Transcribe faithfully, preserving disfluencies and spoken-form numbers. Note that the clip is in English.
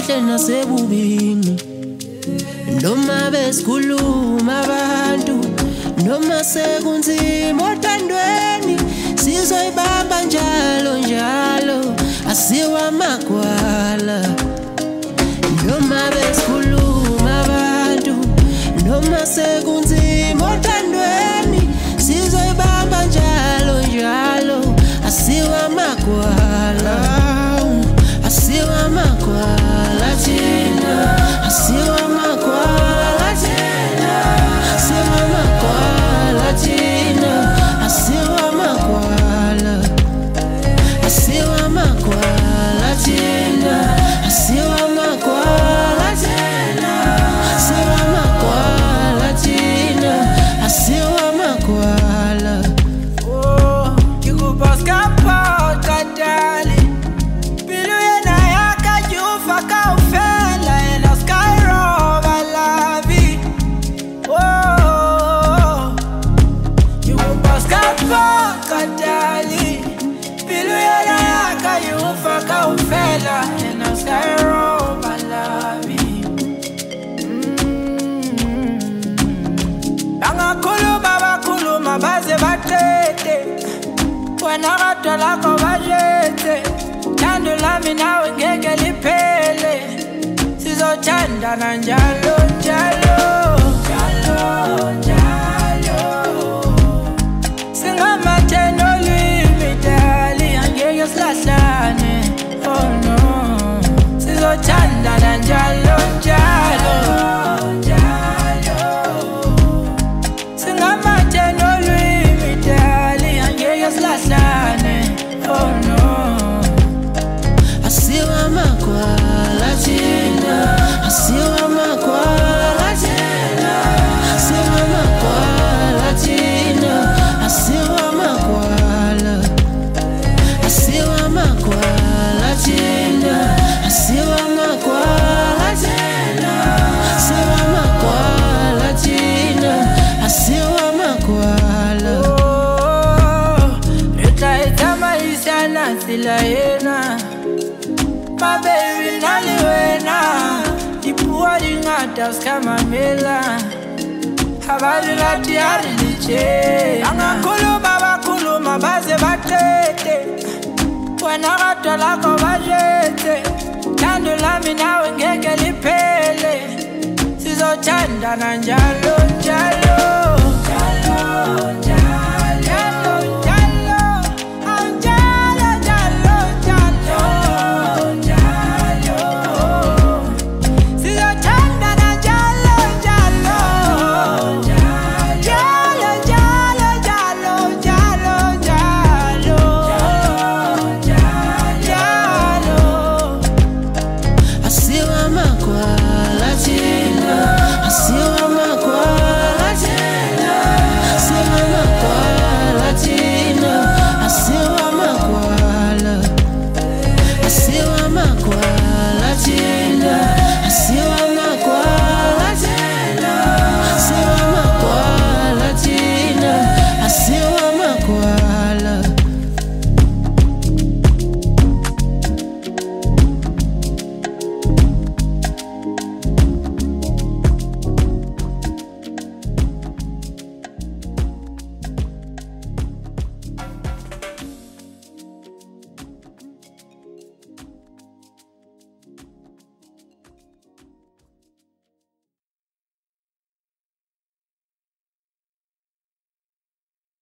kahle nasebubini noma besikhuluma abantu noma sekunzima othandweni sizoyibamba njalo njalo asiwa magwala noma besikhuluma abantu noma sekunzima othandweni sizoyibamba njalo njalo asiwa magwala asiwa magwala thina asiwa magwala thina asiwa magwala thina asiwa magwala asiwa magwala thina asiwa magwala thina asiwa magwala thina asiwa magwala oh kikupaska pa kadali Katali, Piluyana yaka yufa ka ufela, ena skyro balavi. Langa kulu baba kulu mabaze batete, wanagato lako bajete, chandu lami nawe ngeke lipele, sizo chanda na njalo njalo, njalo njalo. Singamateno limitali angeke silahlane oh no sizothanda njalo njalo njalo Singamateno limitali angeke silahlane oh no asiwa magwala thina asiwa magwala thina asiwa magwala thina asiwa magwala asiwa magwala thina asiwa magwala thina asiwa magwala thina asiwa magwala oh rita itama isana sila yena my baby nali wena ipuwa ringata skama mela habari lati hari liche anga kulu baba kulu mabaze batete wanagato lako bajete chandu lami nawe ngeke lipele sizothanda na njalo njalo